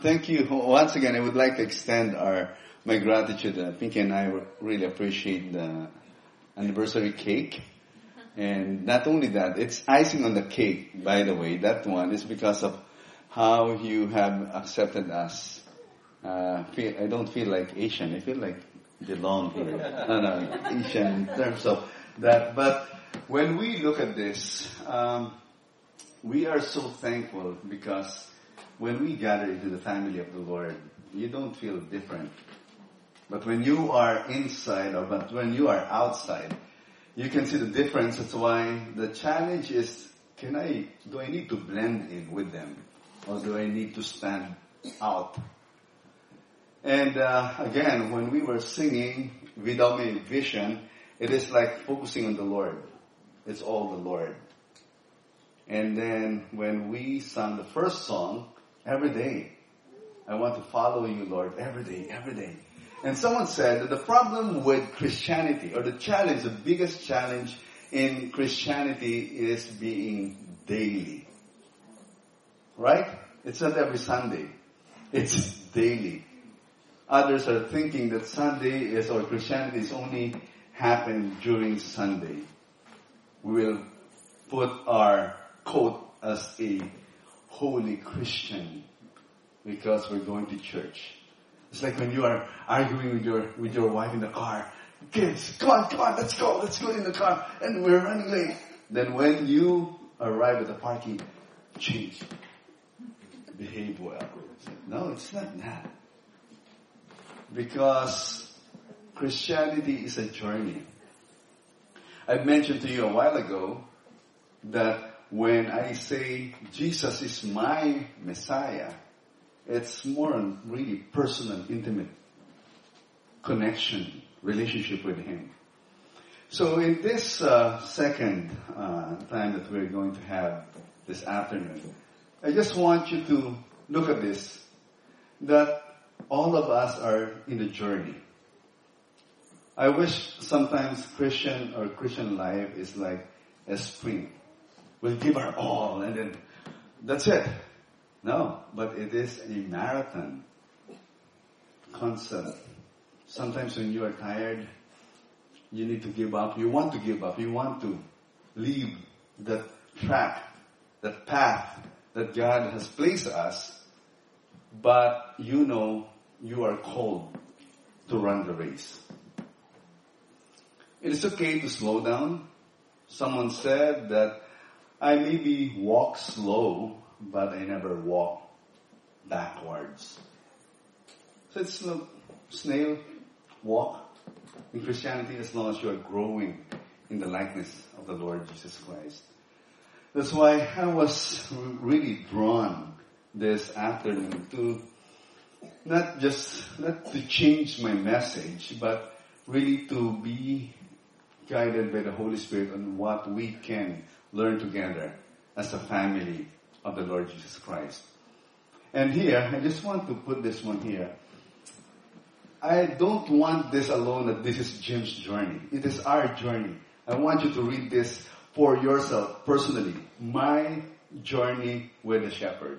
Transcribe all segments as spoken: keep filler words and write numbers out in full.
Thank you. Once again, I would like to extend our my gratitude. Uh, Pinky and I really appreciate the anniversary cake. And not only that, it's icing on the cake, by the way. That one is because of how you have accepted us. Uh, feel, I don't feel like Asian. I feel like belong here. No, no, Asian in terms of that. But when we look at this, um, we are so thankful because when we gather into the family of the Lord, you don't feel different. But when you are inside, or but when you are outside, you can see the difference. That's why the challenge is, can I, do I need to blend in with them? Or do I need to stand out? And uh, again, when we were singing Without My Vision, it is like focusing on the Lord. It's all the Lord. And then when we sang the first song, every day, I want to follow you, Lord, every day, every day. And someone said that the problem with Christianity, or the challenge, the biggest challenge in Christianity is being daily. Right? It's not every Sunday. It's daily. Others are thinking that Sunday is, or Christianity is only happen during Sunday. We will put our coat as a holy Christian because we're going to church. It's like when you are arguing with your with your wife in the car. Kids, come on, come on, let's go, let's go in the car. And we're running late. Then when you arrive at the parking, change. Behave well. No, it's not that. Because Christianity is a journey. I mentioned to you a while ago that when I say Jesus is my Messiah, it's more on really personal, intimate connection, relationship with Him. So in this uh, second uh, time that we're going to have this afternoon, I just want you to look at this, that all of us are in a journey. I wish sometimes Christian or Christian life is like a sprint. We'll give our all and then that's it. No, but it is a marathon concept. Sometimes when you are tired, you need to give up. You want to give up. You want to leave that track, that path that God has placed us. But you know you are called to run the race. It is okay to slow down. Someone said that I maybe walk slow, but I never walk backwards. So it's a snail walk in Christianity as long as you are growing in the likeness of the Lord Jesus Christ. That's why I was really drawn this afternoon to not just, not to change my message, but really to be guided by the Holy Spirit on what we can learn together as a family of the Lord Jesus Christ. And here, I just want to put this one here. I don't want this alone, that this is Jim's journey. It is our journey. I want you to read this for yourself personally. My journey with the shepherd.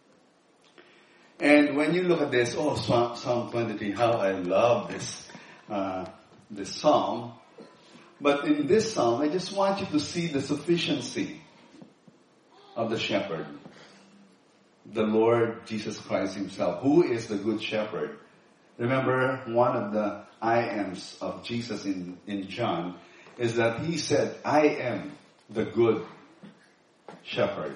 And when you look at this, oh, Psalm twenty-three, how I love this, uh, this psalm. But in this psalm, I just want you to see the sufficiency of the shepherd. The Lord Jesus Christ Himself, who is the good shepherd. Remember, one of the I ams of Jesus in, in John is that He said, I am the good shepherd.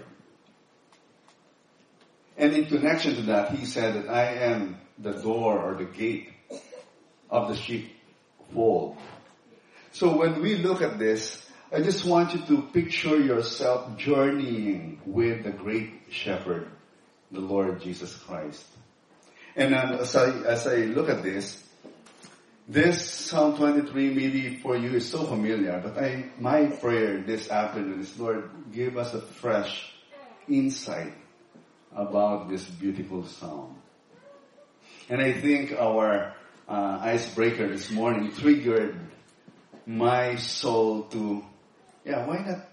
And in connection to that, He said that I am the door or the gate of the sheepfold. So when we look at this, I just want you to picture yourself journeying with the great shepherd, the Lord Jesus Christ. And um, as I, as I look at this, this Psalm twenty-three maybe for you is so familiar, but I, my prayer this afternoon is, Lord, give us a fresh insight about this beautiful psalm. And I think our uh, icebreaker this morning triggered my soul to, yeah, why not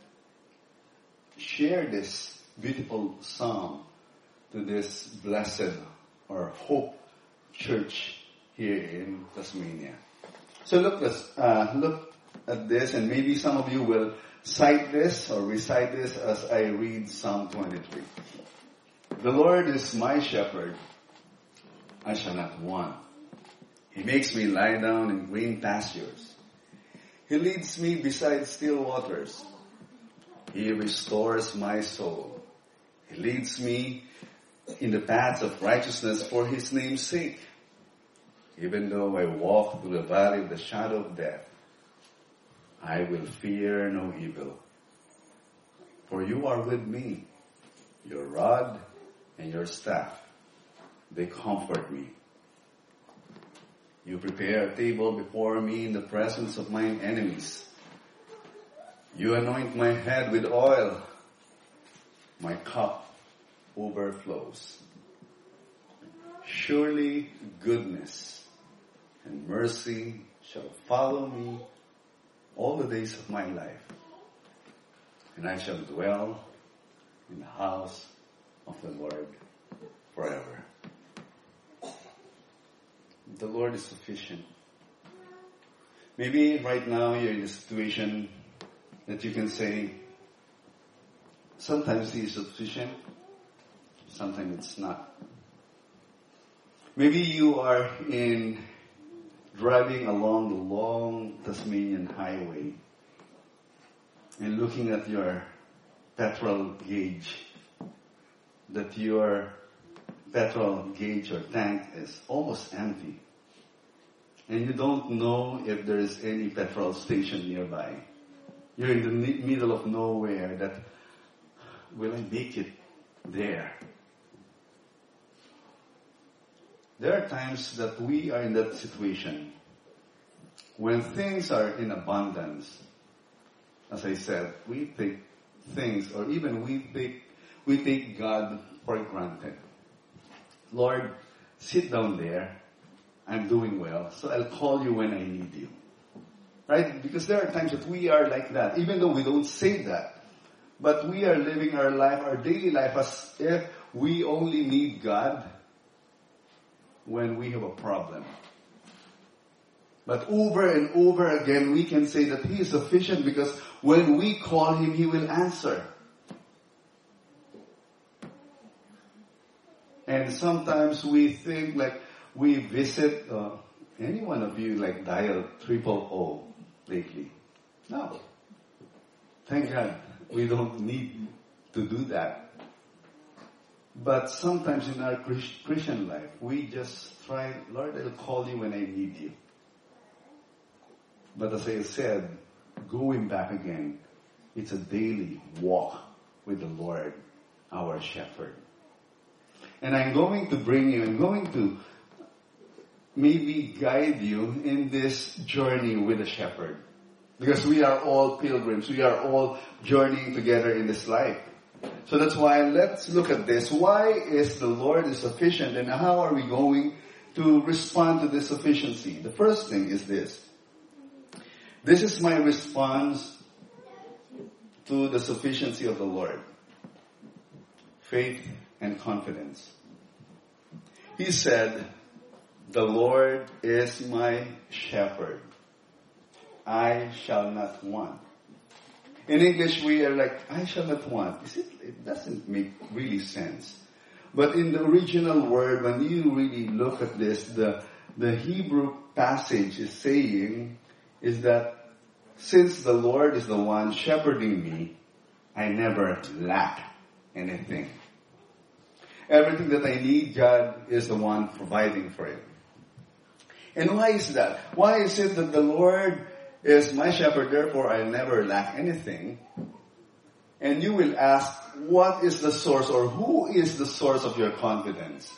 share this beautiful psalm to this blessed or Hope Church here in Tasmania. So look, uh, look at this, and maybe some of you will cite this or recite this as I read Psalm twenty-three. The Lord is my shepherd, I shall not want. He makes me lie down in green pastures. He leads me beside still waters. He restores my soul. He leads me in the paths of righteousness for His name's sake. Even though I walk through the valley of the shadow of death, I will fear no evil. For you are with me. Your rod and your staff, they comfort me. You prepare a table before me in the presence of mine enemies. You anoint my head with oil. My cup overflows. Surely goodness and mercy shall follow me all the days of my life, and I shall dwell in the house of the Lord forever. The Lord is sufficient. Maybe right now you're in a situation that you can say, sometimes He is sufficient, sometimes it's not. Maybe you are in driving along the long Tasmanian highway and looking at your petrol gauge, that your petrol gauge or tank is almost empty. And you don't know if there is any petrol station nearby. You're in the middle of nowhere that, will I make it there? There are times that we are in that situation when things are in abundance. As I said, we take things, or even we take, we take God for granted. Lord, sit down there. I'm doing well, so I'll call you when I need you. Right? Because there are times that we are like that, even though we don't say that. But we are living our life, our daily life, as if we only need God when we have a problem. But over and over again, we can say that He is sufficient because when we call Him, He will answer. And sometimes we think like we visit, uh, any one of you like dial triple O lately? No. Thank God we don't need to do that. But sometimes in our Christian life, we just try, Lord, I'll call you when I need you. But as I said, going back again, it's a daily walk with the Lord, our shepherd. And I'm going to bring you, I'm going to maybe guide you in this journey with the shepherd. Because we are all pilgrims. We are all journeying together in this life. So that's why let's look at this. Why is the Lord is sufficient, and how are we going to respond to this sufficiency? The first thing is this. This is my response to the sufficiency of the Lord. Faith and confidence. He said, the Lord is my shepherd. I shall not want. In English, we are like, I shall not want. Is it, it doesn't make really sense. But in the original word, when you really look at this, the, the Hebrew passage is saying, is that since the Lord is the one shepherding me, I never lack anything. Everything that I need, God is the one providing for it. And why is that? Why is it that the Lord is my shepherd, therefore I never lack anything? And you will ask, what is the source, or who is the source of your confidence?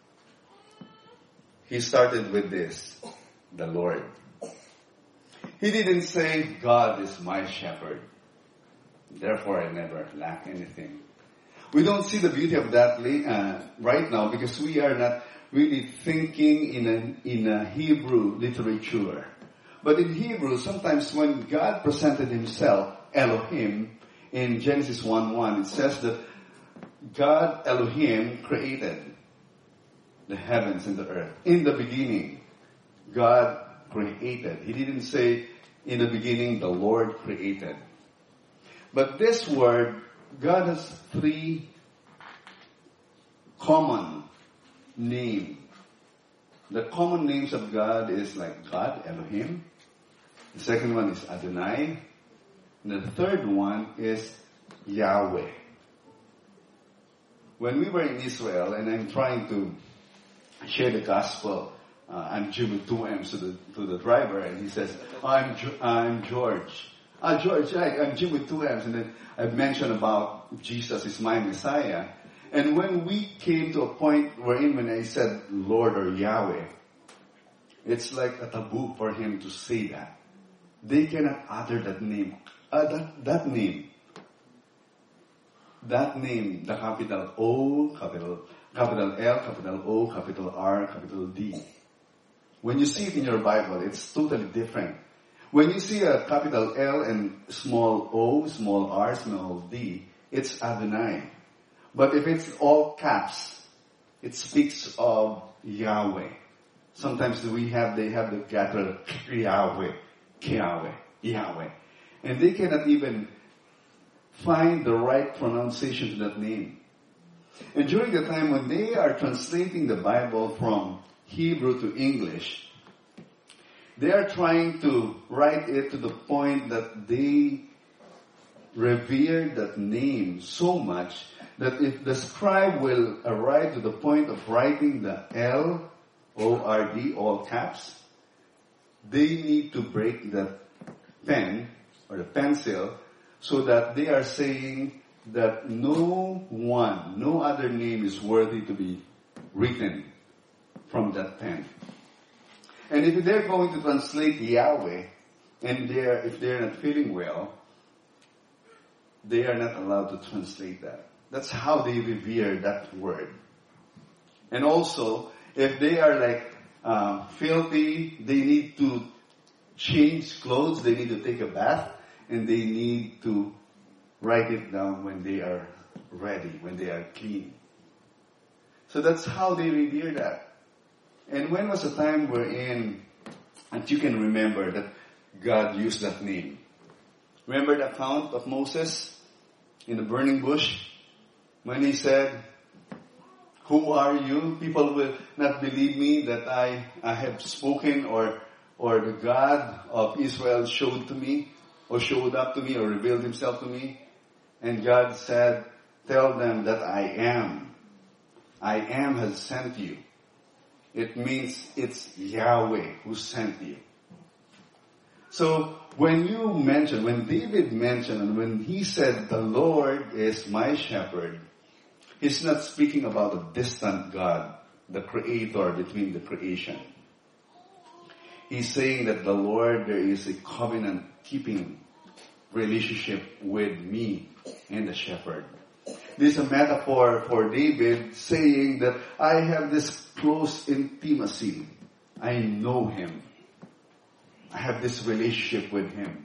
He started with this, the Lord. He didn't say, God is my shepherd, therefore I never lack anything. We don't see the beauty of that uh, right now because we are not really thinking in a, in a Hebrew literature. But in Hebrew, sometimes when God presented Himself, Elohim, in Genesis one one, it says that God, Elohim, created. the heavens and the earth. In the beginning, God created. He didn't say, in the beginning, the Lord created. But this word, God has three common names. The common names of God is like God, Elohim. The second one is Adonai. And the third one is Yahweh. When we were in Israel, and I'm trying to share the gospel, uh, I'm Jim with two M's to the, to the driver, and he says, oh, I'm, I'm George. Ah, George, right, I'm Jim with two M's. And then I mentioned about Jesus is my Messiah. And when we came to a point wherein when I said Lord or Yahweh, it's like a taboo for him to say that. They cannot utter that name. Uh, that, that name. That name, the capital O, capital, capital L, capital O, capital R, capital D. When you see it in your Bible, it's totally different. When you see a capital L and small o, small r, small d, it's Adonai. But if it's all caps, it speaks of Yahweh. Sometimes we have, they have the capital Yahweh, Yahweh, Yahweh. And they cannot even find the right pronunciation to that name. And during the time when they are translating the Bible from Hebrew to English, they are trying to write it to the point that they revere that name so much that if the scribe will arrive to the point of writing the L, O R D, all caps, they need to break the pen or the pencil so that they are saying that no one, no other name is worthy to be written from that pen. And if they're going to translate Yahweh, and they're, if they're not feeling well, they are not allowed to translate that. That's how they revere that word. And also, if they are like uh, filthy, they need to change clothes, they need to take a bath, and they need to write it down when they are ready, when they are clean. So that's how they revere that. And when was the time wherein, and you can remember that God used that name? Remember the account of Moses in the burning bush? When he said, who are you? People will not believe me that I, I have spoken or, or the God of Israel showed to me or showed up to me or revealed himself to me. And God said, tell them that I am. I am has sent you. It means it's Yahweh who sent you. So when you mention, when David mentioned, and when he said, the Lord is my shepherd, he's not speaking about a distant God, the creator between the creation. He's saying that the Lord, there is a covenant-keeping relationship with me and the shepherd. This is a metaphor for David saying that I have this close intimacy. I know him. I have this relationship with him.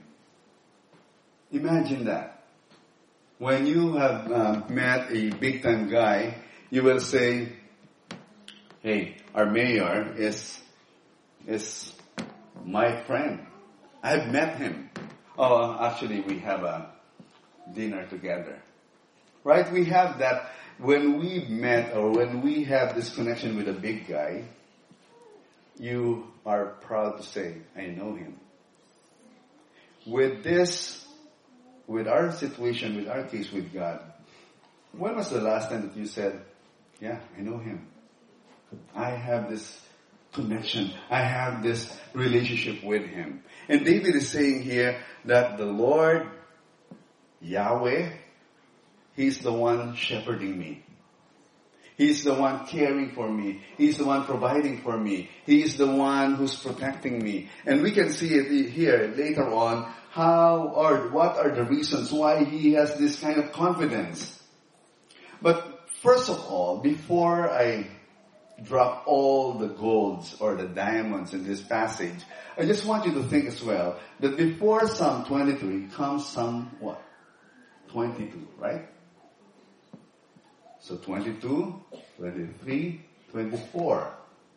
Imagine that. When you have uh, met a big-time guy, you will say, hey, our mayor is, is my friend. I've met him. Oh, actually, we have a dinner together. Right? We have that when we met or when we have this connection with a big guy, you are proud to say, I know him. With this, with our situation, with our case with God, when was the last time that you said, yeah, I know him. I have this connection. I have this relationship with him. And David is saying here that the Lord, Yahweh, he's the one shepherding me. He's the one caring for me. He's the one providing for me. He's the one who's protecting me. And we can see it here later on, how or what are the reasons why he has this kind of confidence. But first of all, before I drop all the golds or the diamonds in this passage, I just want you to think as well that before Psalm twenty-three comes Psalm what? twenty-two, right? So twenty-two, twenty-three, twenty-four.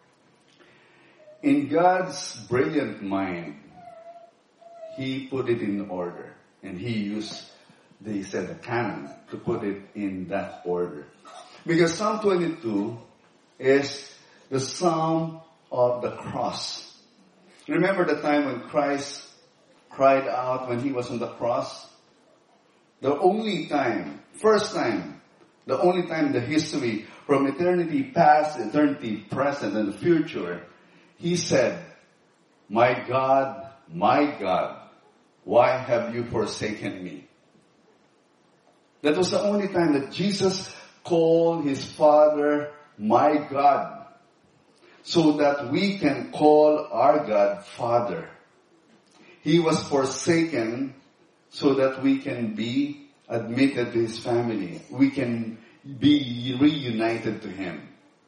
In God's brilliant mind, He put it in order. And He used, they said, the canon to put it in that order. Because Psalm twenty-two is the Psalm of the cross. Remember the time when Christ cried out when He was on the cross? The only time, first time, the only time in the history from eternity past, eternity present, and the future, He said, "My God, my God, why have you forsaken me?" That was the only time that Jesus called His Father, "My God," so that we can call our God Father. He was forsaken so that we can be admitted to His family. We can be reunited to Him.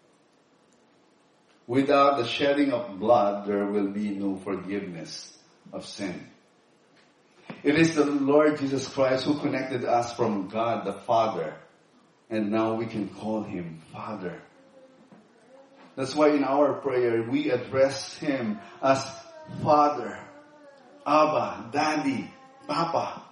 Without the shedding of blood, there will be no forgiveness of sin. It is the Lord Jesus Christ who connected us from God the Father. And now we can call Him Father. That's why in our prayer, we address Him as Father, Abba, Daddy, Papa.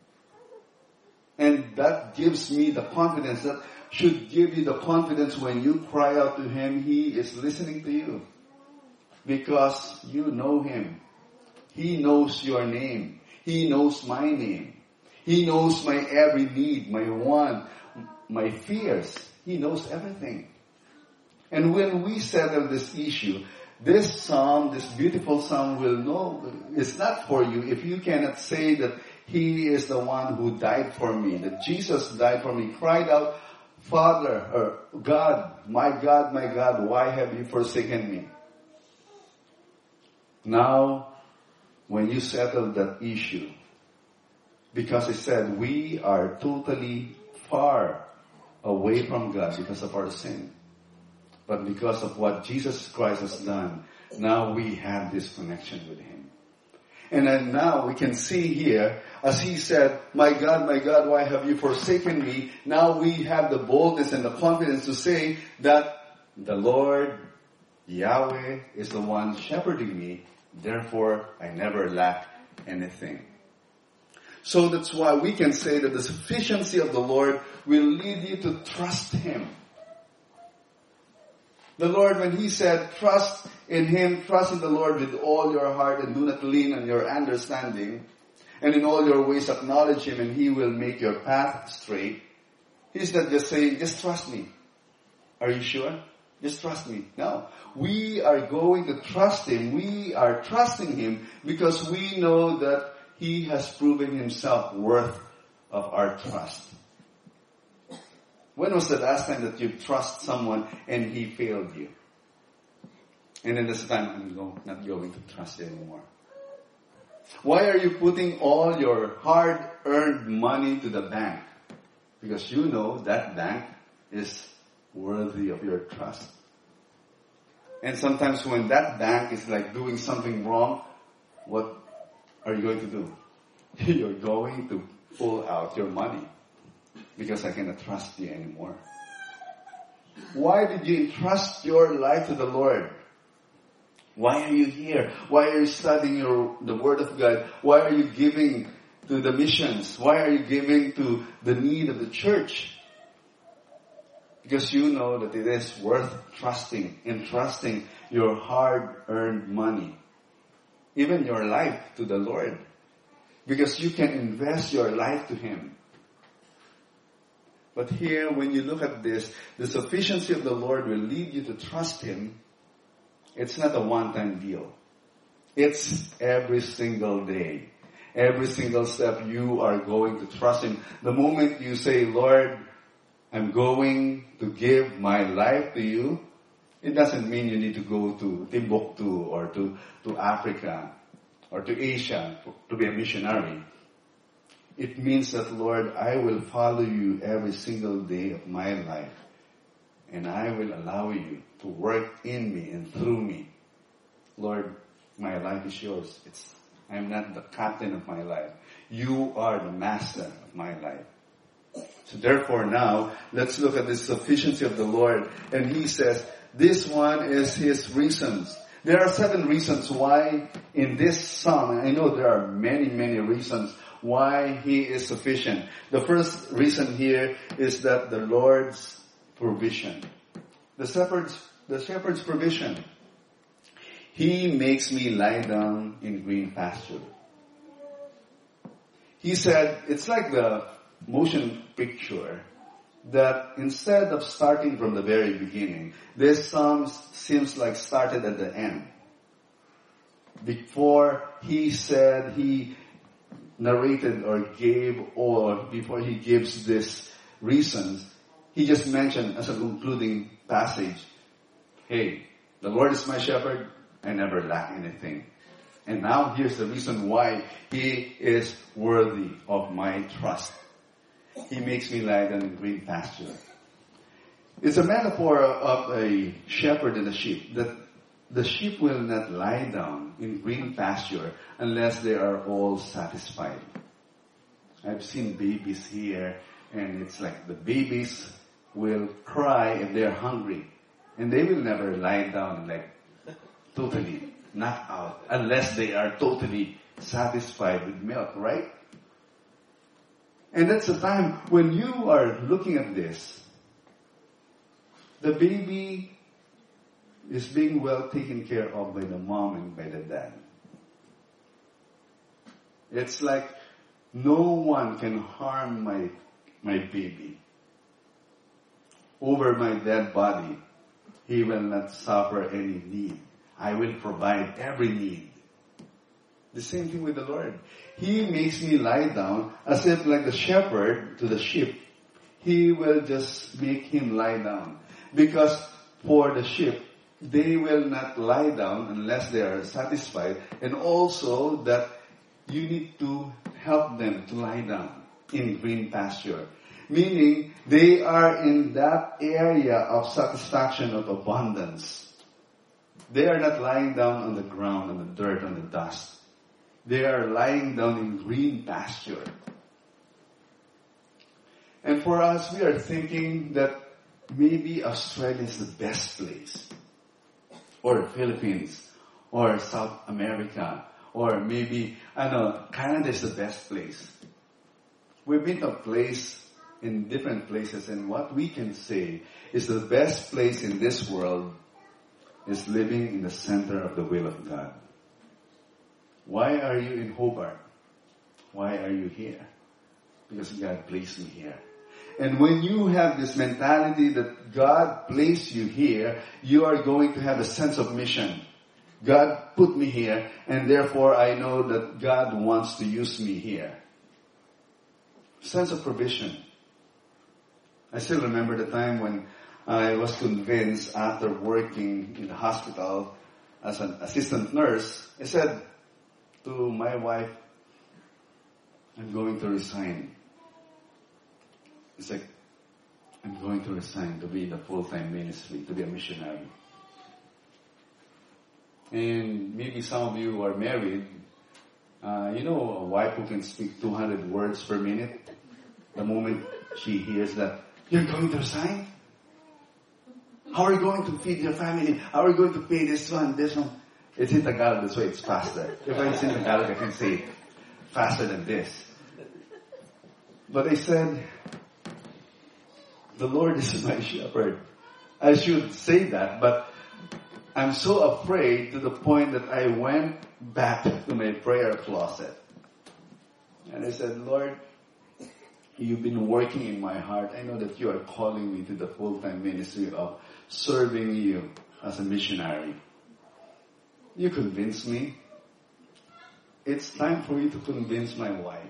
And that gives me the confidence, that should give you the confidence when you cry out to Him, He is listening to you. Because you know Him. He knows your name. He knows my name. He knows my every need, my want, my fears. He knows everything. And when we settle this issue, this psalm, this beautiful psalm will know, it's not for you if you cannot say that He is the one who died for me, that Jesus died for me, cried out, "Father," or "God, my God, my God, why have you forsaken me?" Now, when you settle that issue, because it said we are totally far away from God because of our sin. But because of what Jesus Christ has done, now we have this connection with Him. And then now we can see here, as He said, "My God, my God, why have you forsaken me?" Now we have the boldness and the confidence to say that the Lord, Yahweh, is the one shepherding me. Therefore, I never lack anything. So that's why we can say that the sufficiency of the Lord will lead you to trust Him. The Lord, when He said, trust in Him, trust in the Lord with all your heart and do not lean on your understanding, and in all your ways acknowledge Him and He will make your path straight. He's not just saying, just trust me. Are you sure? Just trust me. No. We are going to trust Him. We are trusting Him because we know that He has proven Himself worth of our trust. When was the last time that you trust someone and he failed you? And then this time, I'm go, not going to trust you anymore. Why are you putting all your hard-earned money to the bank? Because you know that bank is worthy of your trust. And sometimes when that bank is like doing something wrong, what are you going to do? You're going to pull out your money. Because I cannot trust you anymore. Why did you entrust your life to the Lord? Why are you here? Why are you studying your, the Word of God? Why are you giving to the missions? Why are you giving to the need of the church? Because you know that it is worth trusting, entrusting your hard-earned money, even your life, to the Lord. Because you can invest your life to Him. But here, when you look at this, the sufficiency of the Lord will lead you to trust Him. It's not a one-time deal. It's every single day. Every single step you are going to trust Him. The moment you say, "Lord, I'm going to give my life to you," it doesn't mean you need to go to Timbuktu or to, to Africa or to Asia to be a missionary. It means that, "Lord, I will follow you every single day of my life. And I will allow you to work in me and through me. Lord, my life is yours. It's, I'm not the captain of my life. You are the master of my life." So therefore now, let's look at the sufficiency of the Lord. And He says, this one is his reasons. There are seven reasons why in this psalm, and I know there are many, many reasons why he is sufficient. The first reason here is that the Lord's provision. The shepherd's, the shepherd's provision. He makes me lie down in green pasture. He said, it's like the motion picture that instead of starting from the very beginning, this psalm seems like started at the end. Before he said, he narrated or gave, or before he gives this reasons, he just mentioned as a concluding passage, hey, the Lord is my shepherd, I never lack anything. And now here's the reason why he is worthy of my trust. He makes me lie down in green pasture. It's a metaphor of a shepherd and a sheep, that the sheep will not lie down in green pasture unless they are all satisfied. I've seen babies here, and it's like the babies will cry if they're hungry, and they will never lie down like totally knocked out unless they are totally satisfied with milk, right? And that's the time when you are looking at this, the baby is being well taken care of by the mom and by the dad. It's like no one can harm my, my baby. Over my dead body, he will not suffer any need. I will provide every need. The same thing with the Lord. He makes me lie down as if like the shepherd to the sheep. He will just make him lie down. Because for the sheep, they will not lie down unless they are satisfied. And also that you need to help them to lie down in green pasture. Meaning they are in that area of satisfaction, of abundance. They are not lying down on the ground, on the dirt, on the dust. They are lying down in green pasture. And for us, we are thinking that maybe Australia is the best place. Or Philippines. Or South America. Or maybe, I don't know, Canada is the best place. We've been to a place in different places, and what we can say is the best place in this world is living in the center of the will of God. Why are you in Hobart? Why are you here? Because God placed me here. And when you have this mentality that God placed you here, you are going to have a sense of mission. God put me here, and therefore I know that God wants to use me here. Sense of provision. I still remember the time when I was convinced after working in the hospital as an assistant nurse, I said to my wife, I'm going to resign. It's like, I'm going to resign to be in the full-time ministry, to be a missionary. And maybe some of you are married. Uh, you know a wife who can speak two hundred words per minute? The moment she hears that, you're going to resign? How are you going to feed your family? How are you going to pay this one, this one? It's in Tagalog, this way it's faster. If it's in Tagalog, I can say it faster than this. But I said, the Lord is my shepherd. I should say that, but I'm so afraid to the point that I went back to my prayer closet. And I said, Lord, you've been working in my heart. I know that you are calling me to the full-time ministry of serving you as a missionary. You convinced me. It's time for you to convince my wife.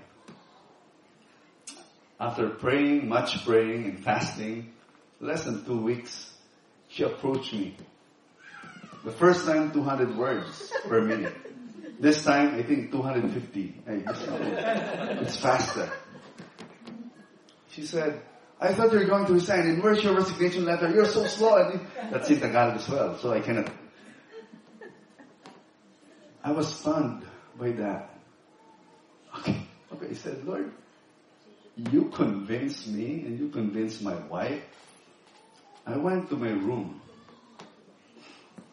After praying, much praying and fasting, less than two weeks, she approached me. The first time, two hundred words per minute. This time, I think two hundred fifty. It's faster. She said, I thought you were going to resign, and where's your resignation letter? You're so slow. And that's in Tagalog as well, so I cannot. I was stunned by that. Okay, okay, I said, Lord, you convinced me and you convinced my wife. I went to my room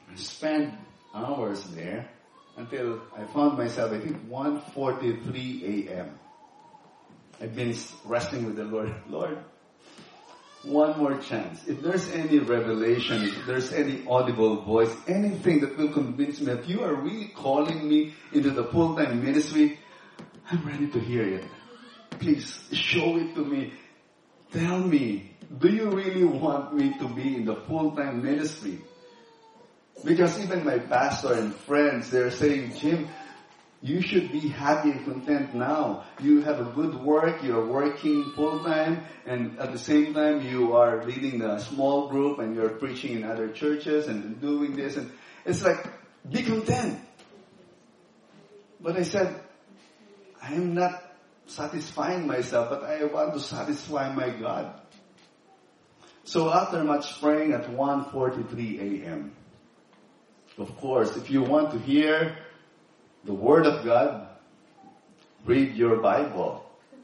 I spent hours there until I found myself, I think, one forty-three a.m. I've been wrestling with the Lord. Lord, one more chance. If there's any revelation, if there's any audible voice, anything that will convince me that you are really calling me into the full-time ministry, I'm ready to hear it. Please, show it to me. Tell me, do you really want me to be in the full-time ministry? Because even my pastor and friends, they're saying, Jim, you should be happy and content now. You have a good work, you're working full-time, and at the same time you are leading a small group and you're preaching in other churches and doing this. And it's like, be content. But I said, I am not satisfying myself, but I want to satisfy my God. So after much praying at one forty-three a.m., of course, if you want to hear the Word of God, read your Bible.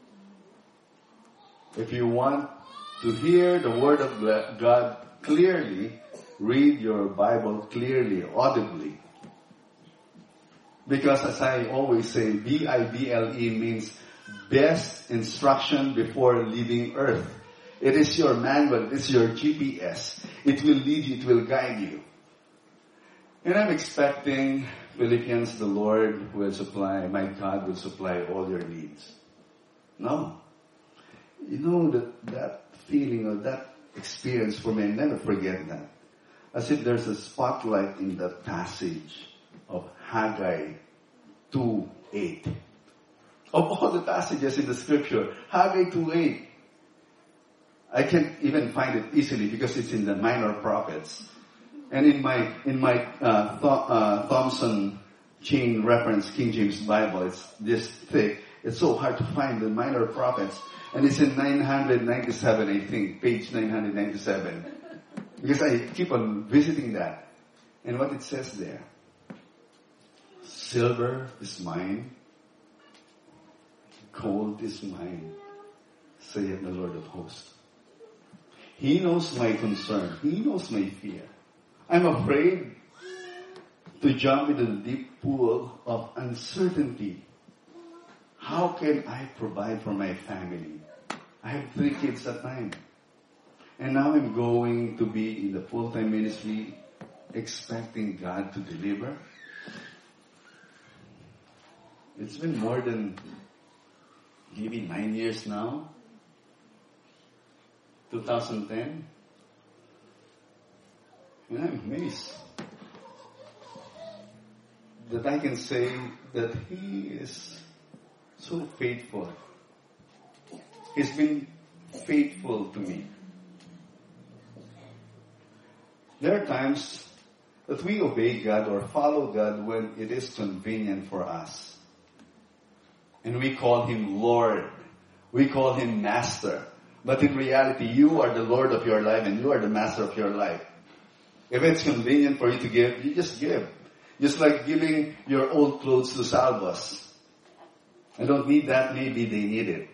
If you want to hear the Word of God clearly, read your Bible clearly, audibly. Because as I always say, B I B L E means best instruction before leaving earth. It is your manual, it is your G P S. It will lead you, it will guide you. And I'm expecting Philippians, the Lord will supply, my God will supply all your needs. No. You know that, that feeling or that experience for me, I never forget that. As if there's a spotlight in that passage of Haggai two eight. Of all the passages in the scripture, Haggai two eight. I can't even find it easily because it's in the minor prophets. And in my in my uh, Th- uh, Thompson Chain Reference King James Bible, it's this thick. It's so hard to find the minor prophets. And it's in nine ninety-seven, I think, page nine ninety-seven. Because I keep on visiting that. And what it says there, silver is mine, gold is mine, saith the Lord of hosts. He knows my concern. He knows my fear. I'm afraid to jump into the deep pool of uncertainty. How can I provide for my family? I have three kids at time. And now I'm going to be in the full-time ministry expecting God to deliver. It's been more than maybe nine years now. twenty ten. And I'm amazed that I can say that He is so faithful. He's been faithful to me. There are times that we obey God or follow God when it is convenient for us. And we call Him Lord. We call Him Master. But in reality, you are the Lord of your life and you are the Master of your life. If it's convenient for you to give, you just give. Just like giving your old clothes to Salvas. I don't need that, maybe they need it.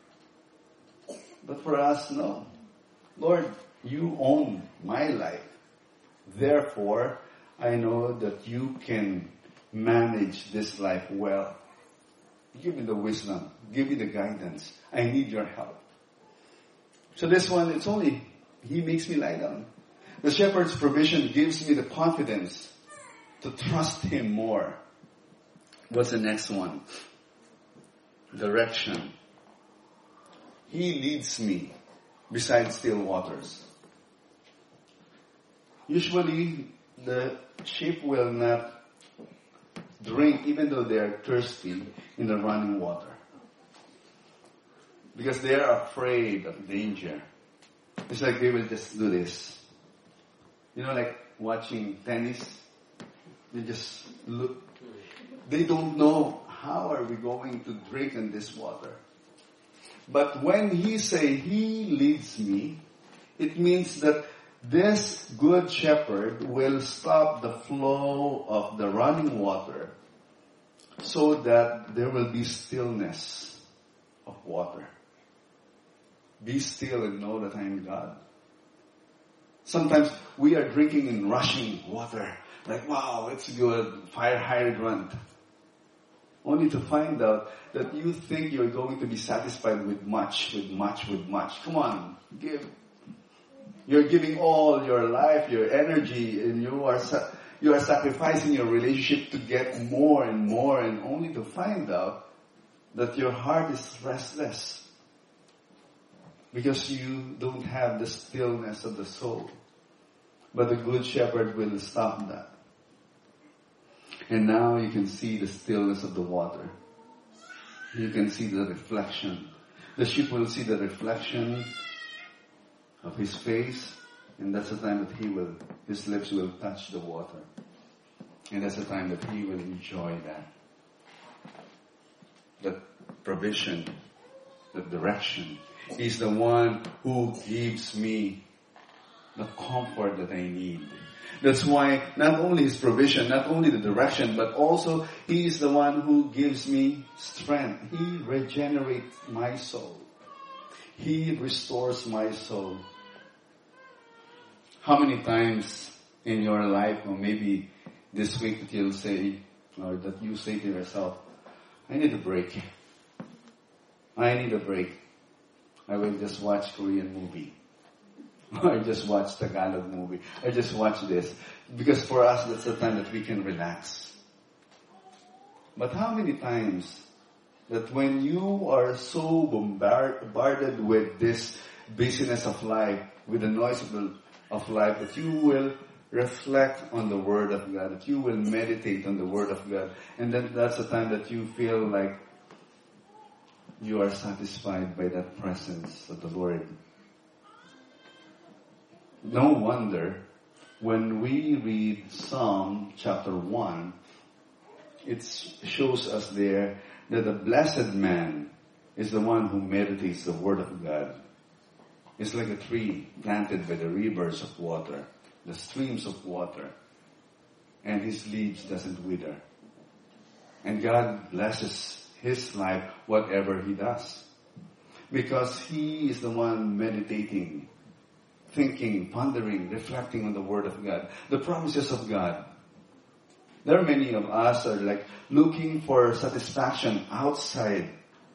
But for us, no. Lord, you own my life. Therefore, I know that you can manage this life well. Give me the wisdom. Give me the guidance. I need your help. So this one, it's only, He makes me lie down. The shepherd's provision gives me the confidence to trust Him more. What's the next one? Direction. He leads me beside still waters. Usually, the sheep will not drink even though they are thirsty in the running water. Because they are afraid of danger. It's like they will just do this. You know, like watching tennis. They just look. They don't know how are we going to drink in this water. But when He say He leads me, it means that this good shepherd will stop the flow of the running water so that there will be stillness of water. Be still and know that I am God. Sometimes we are drinking in rushing water. Like, wow, it's good, fire hydrant. Only to find out that you think you're going to be satisfied with much, with much, with much. Come on, give. You're giving all your life, your energy, and you are sa- you are sacrificing your relationship to get more and more, and only to find out that your heart is restless because you don't have the stillness of the soul. But the good shepherd will stop that. And now you can see the stillness of the water. You can see the reflection. The sheep will see the reflection of his face, and that's the time that he will, his lips will touch the water. And that's the time that he will enjoy that. That provision, the direction. He's the one who gives me the comfort that I need. That's why not only his provision, not only the direction, but also he is the one who gives me strength. He regenerates my soul. He restores my soul. How many times in your life, or maybe this week, that you'll say, or that you say to yourself, I need a break. I need a break. I will just watch Korean movie. Or I just watch Tagalog movie. I just watch this. Because for us, that's the time that we can relax. But how many times that when you are so bombarded with this busyness of life, with the noise of, the, of life, that you will reflect on the Word of God, that you will meditate on the Word of God, and then that's the time that you feel like you are satisfied by that presence of the Lord. No wonder when we read Psalm chapter one, it shows us there that the blessed man is the one who meditates the Word of God. It's like a tree planted by the rivers of water, the streams of water, and his leaves doesn't wither. And God blesses his life whatever he does, because he is the one meditating, thinking, pondering, reflecting on the Word of God, the promises of God. There are many of us are like looking for satisfaction outside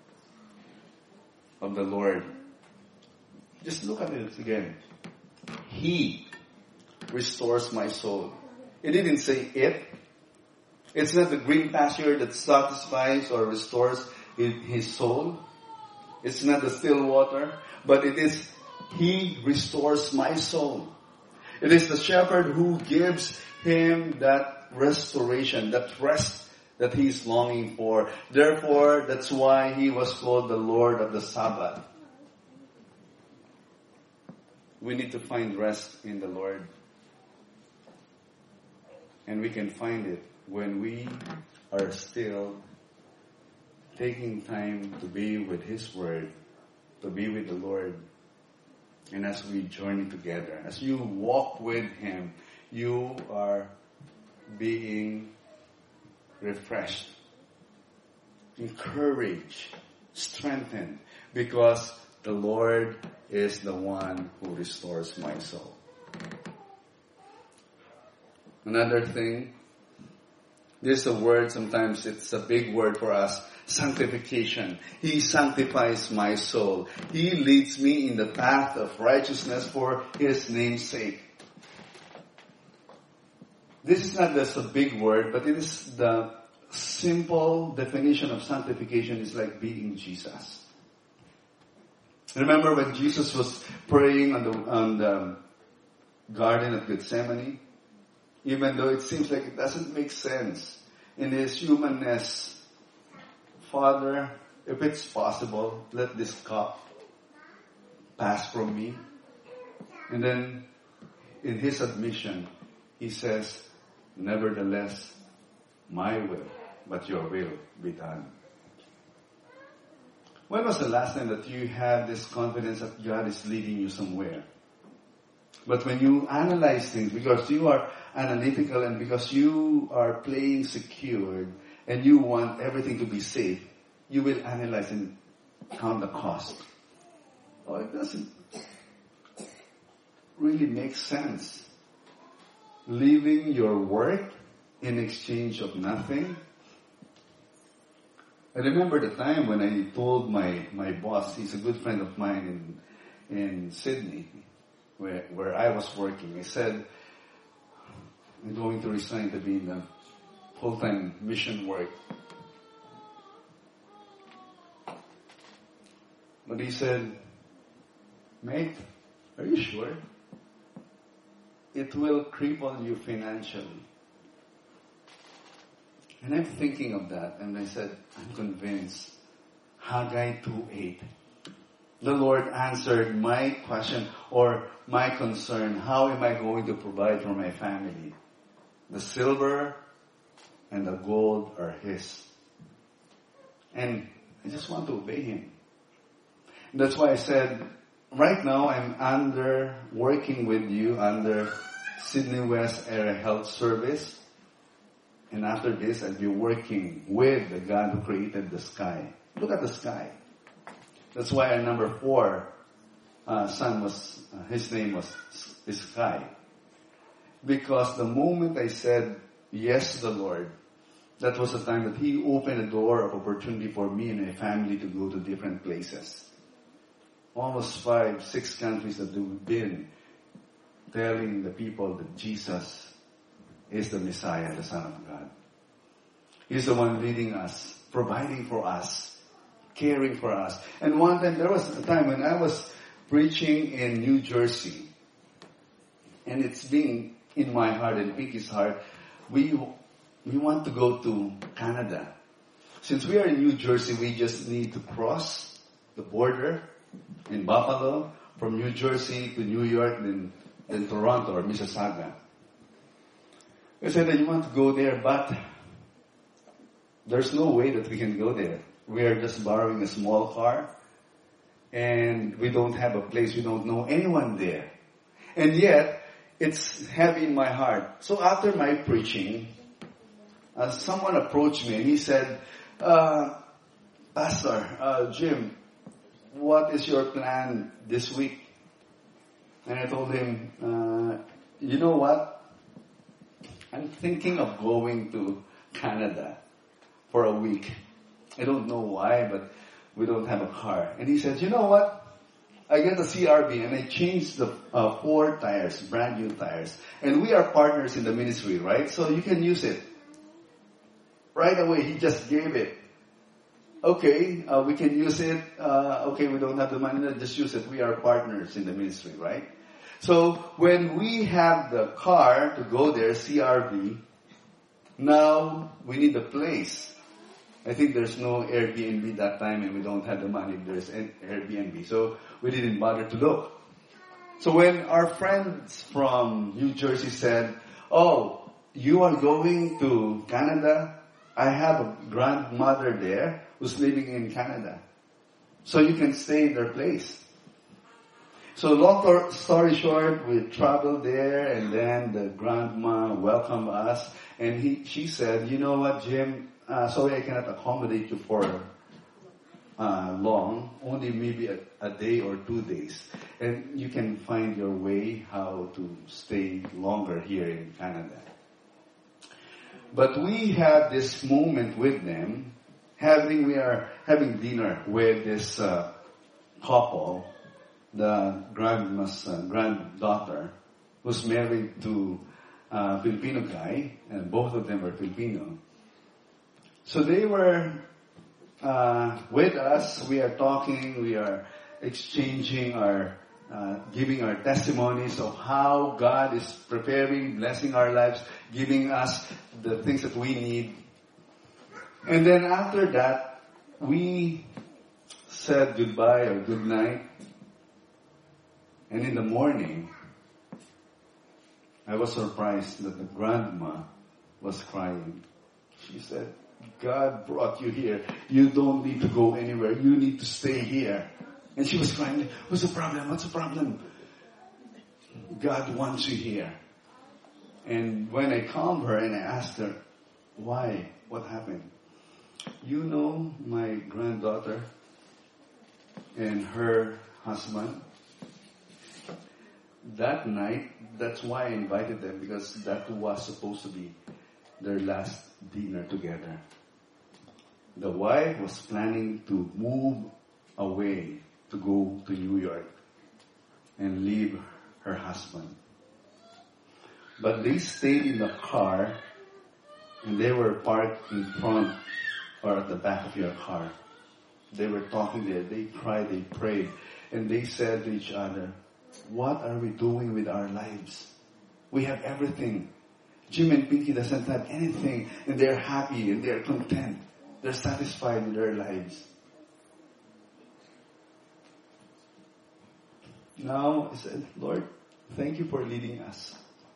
of the Lord. Just look at it again. He restores my soul. It didn't say it. It's not the green pasture that satisfies or restores his soul. It's not the still water, but it is He restores my soul. It is the shepherd who gives him that restoration, that rest that he is longing for. Therefore, that's why he was called the Lord of the Sabbath. We need to find rest in the Lord. And we can find it when we are still taking time to be with His Word, to be with the Lord. And as we journey together, as you walk with Him, you are being refreshed, encouraged, strengthened, because the Lord is the one who restores my soul. Another thing, there's a word, sometimes it's a big word for us, sanctification. He sanctifies my soul. He leads me in the path of righteousness for His name's sake. This is not just a big word, but it is the simple definition of sanctification. Is like being Jesus. Remember when Jesus was praying on the, on the Garden of Gethsemane? Even though it seems like it doesn't make sense in His humanness, Father, if it's possible, let this cup pass from me. And then in His admission, He says, nevertheless, my will, but your will be done. When was the last time that you had this confidence that God is leading you somewhere? But when you analyze things, because you are analytical and because you are playing secured and you want everything to be safe, you will analyze and count the cost. Oh, it doesn't really make sense. leaving your work in exchange of nothing. I remember the time when I told my, my boss, he's a good friend of mine in, in Sydney, where, where I was working. I said, I'm going to resign to be in the full-time mission work. But he said, mate, are you sure? It will cripple you financially. And I'm thinking of that, and I said, I'm convinced. Haggai two eight. The Lord answered my question or my concern. How am I going to provide for my family? The silver and the gold are His. And I just want to obey Him. That's why I said, right now I'm under, working with you under Sydney West Area Health Service. And after this, I'll be working with the God who created the sky. Look at the sky. That's why our number four uh, son was, uh, his name was Sky. Because the moment I said yes to the Lord, that was the time that He opened a door of opportunity for me and my family to go to different places. Almost five, six countries that we've been telling the people that Jesus is the Messiah, the Son of God. He's the one leading us, providing for us, caring for us. And one time, there was a time when I was preaching in New Jersey, and it's been in my heart and Pinky's heart, we we want to go to Canada. Since we are in New Jersey, we just need to cross the border in Buffalo, from New Jersey to New York, then, then Toronto or Mississauga. I said that you want to go there, but there's no way that we can go there. We are just borrowing a small car, and we don't have a place. We don't know anyone there. And yet, it's heavy in my heart. So after my preaching, uh, someone approached me and he said, uh, Pastor, uh, Jim, what is your plan this week? And I told him, uh, you know what? I'm thinking of going to Canada for a week. I don't know why, but we don't have a car. And he said, you know what? I get a C R V and I changed the uh, four tires, brand new tires. And we are partners in the ministry, right? So you can use it. Right away, he just gave it. Okay, uh, we can use it. Uh, okay, we don't have the money, let's just use it. We are partners in the ministry, right? So when we have the car to go there, C R V, now we need a place. I think there's no Airbnb that time and we don't have the money if there's an Airbnb. So we didn't bother to look. So when our friends from New Jersey said, oh, you are going to Canada? I have a grandmother there who's living in Canada. So you can stay in their place. So long story short, we traveled there and then the grandma welcomed us. And he, she said, you know what, Jim? Uh, sorry, I cannot accommodate you for uh, long, only maybe a, a day or two days. And you can find your way how to stay longer here in Canada. But we had this moment with them, having we are having dinner with this uh, couple, the grandma's uh, granddaughter, who's married to a Filipino guy, and both of them were Filipino. So they were uh, with us. We are talking. We are exchanging our, uh, giving our testimonies of how God is preparing, blessing our lives, giving us the things that we need. And then after that, we said goodbye or good night. And in the morning, I was surprised that the grandma was crying. She said, God brought you here. You don't need to go anywhere. You need to stay here. And she was crying, what's the problem? What's the problem? God wants you here. And when I calmed her and I asked her, why? What happened? You know my granddaughter and her husband? that night, that's why I invited them, because that was supposed to be their last dinner together. The wife was planning to move away to go to New York and leave her husband. But they stayed in the car, and they were parked in front or at the back of your car. They were talking there. They cried, they prayed, and they said to each other, what are we doing with our lives? We have everything. Jim and Pinky doesn't have anything, and they're happy and they're content. They're satisfied with their lives. Now, I said, Lord, thank you for leading us.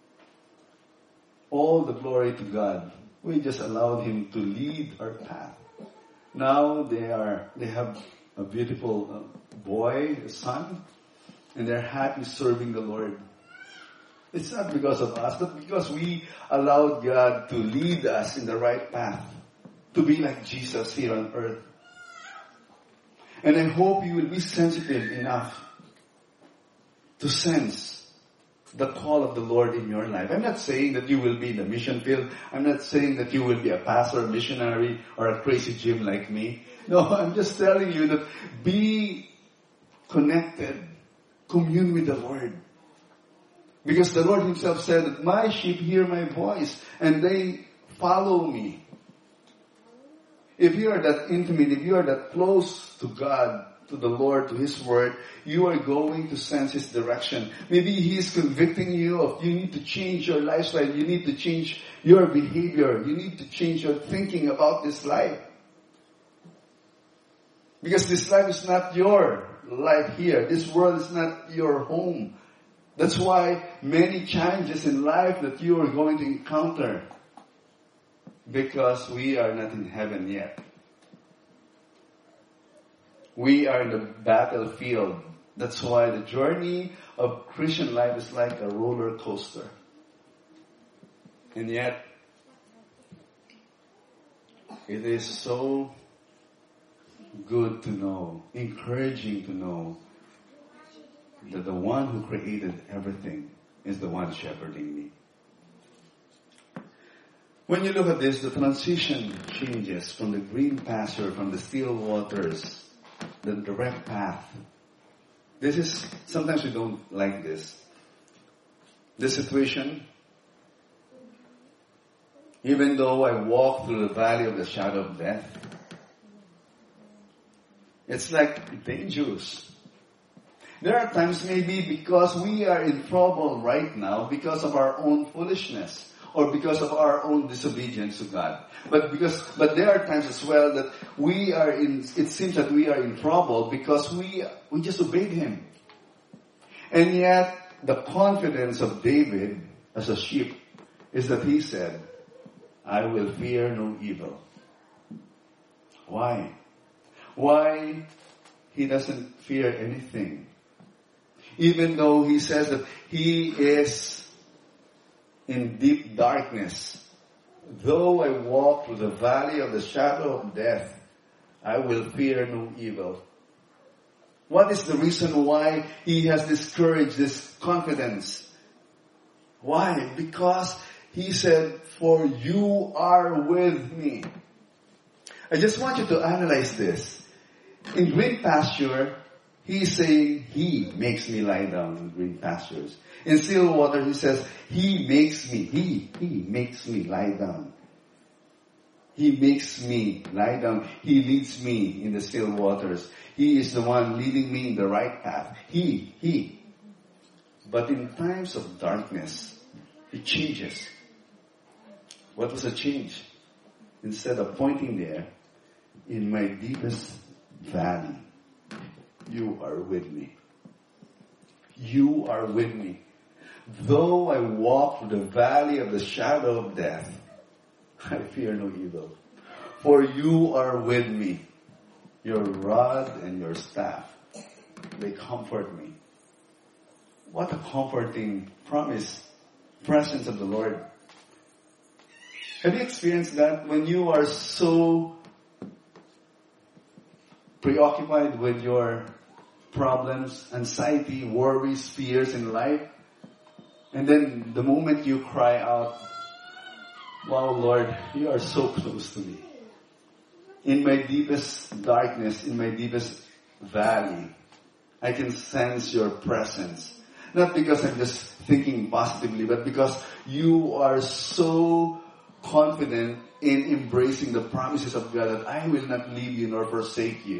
All the glory to God. We just allowed Him to lead our path. Now they are, they have a beautiful uh, boy, a son, and they're happy serving the Lord. It's not because of us, but because we allowed God to lead us in the right path, to be like Jesus here on earth. And I hope you will be sensitive enough to sense the call of the Lord in your life. I'm not saying that you will be in the mission field. I'm not saying that you will be a pastor, a missionary, or a crazy Jim like me. No, I'm just telling you that be connected. Commune with the Lord. Because the Lord Himself said that my sheep hear my voice and they follow me. If you are that intimate, if you are that close to God, to the Lord, to His Word, you are going to sense His direction. Maybe He is convicting you of you need to change your lifestyle. You need to change your behavior. You need to change your thinking about this life. Because this life is not your life here. This world is not your home. That's why many challenges in life that you are going to encounter. Because we are not in heaven yet. We are in the battlefield. That's why the journey of Christian life is like a roller coaster. And yet, it is so good to know, encouraging to know, that the one who created everything is the one shepherding me. When you look at this, the transition changes from the green pasture, from the still waters, the direct path. This is, sometimes we don't like this. This situation, even though I walk through the valley of the shadow of death, it's like dangerous. There are times maybe because we are in trouble right now because of our own foolishness or because of our own disobedience to God. But because, but there are times as well that we are in, it seems that we are in trouble because we, we just obeyed Him. And yet, the confidence of David as a sheep is that he said, I will fear no evil. Why? Why he doesn't fear anything? Even though he says that he is in deep darkness. Though I walk through the valley of the shadow of death, I will fear no evil. What is the reason why he has this courage, this confidence? Why? Because he said, for you are with me. I just want you to analyze this. In green pasture, He's saying, He makes me lie down in green pastures. In still water, He says, He makes me, He, He makes me lie down. He makes me lie down. He leads me in the still waters. He is the one leading me in the right path. He, He. But in times of darkness, it changes. What was the change? Instead of pointing there, in my deepest valley, you are with me. You are with me. Though I walk through the valley of the shadow of death, I fear no evil. For you are with me. Your rod and your staff, they comfort me. What a comforting promise, presence of the Lord. Have you experienced that when you are so preoccupied with your problems, anxiety, worries, fears in life, And then the moment you cry out, wow, Lord, you are so close to me. In my deepest darkness, in my deepest valley, I can sense your presence. Not because I'm just thinking positively, but because you are so confident in embracing the promises of God that I will not leave you nor forsake you.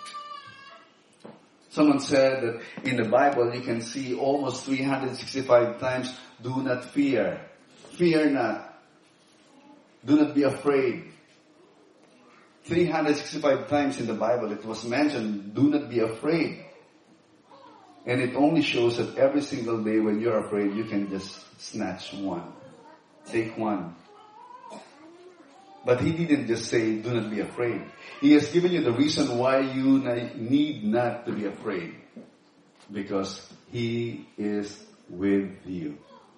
Someone said that in the Bible you can see almost three hundred sixty-five times, do not fear. Fear not. Do not be afraid. three hundred sixty-five times in the Bible it was mentioned, do not be afraid. And it only shows that every single day when you're afraid, you can just snatch one. Take one. But he didn't just say, do not be afraid. He has given you the reason why you need not to be afraid. Because he is with you.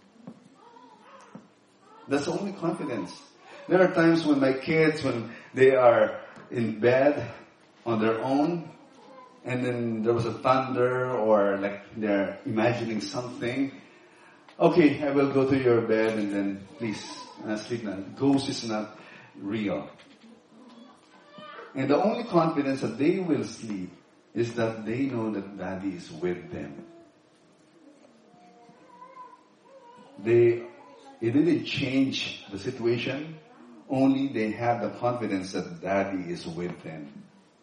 That's the only confidence. There are times when my kids, when they are in bed on their own, and then there was a thunder or like they're imagining something. Okay, I will go to your bed and then please uh, sleep now. Ghost is not real. And the only confidence that they will sleep is that they know that Daddy is with them. They, it didn't change the situation. Only they have the confidence that Daddy is with them.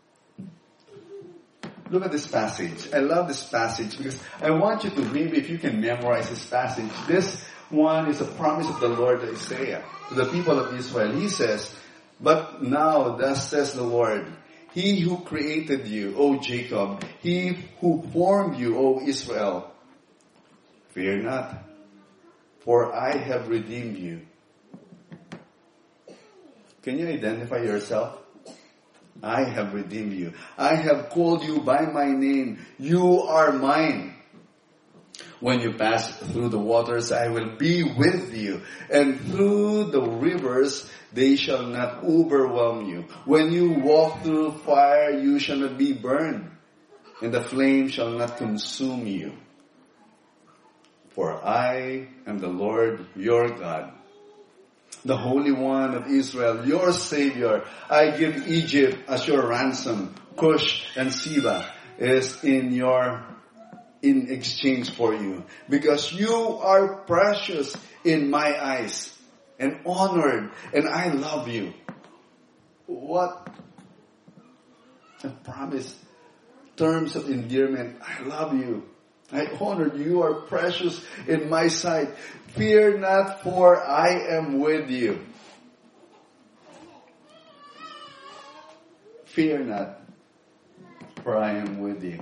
Look at this passage. I love this passage because I want you to read, if you can memorize this passage. This one is a promise of the Lord to Isaiah, to the people of Israel. He says, but now thus says the Lord, He who created you, O Jacob, He who formed you, O Israel, fear not, for I have redeemed you. Can you identify yourself? I have redeemed you. I have called you by my name. You are mine. When you pass through the waters, I will be with you. And through the rivers, they shall not overwhelm you. When you walk through fire, you shall not be burned. And the flame shall not consume you. For I am the Lord your God, the Holy One of Israel, your Savior. I give Egypt as your ransom. Cush and Seba is in your, in exchange for you. Because you are precious in my eyes and honored, and I love you. What a promise. Terms of endearment. I love you. I honor you. You are precious in my sight. Fear not, for I am with you. Fear not, for I am with you.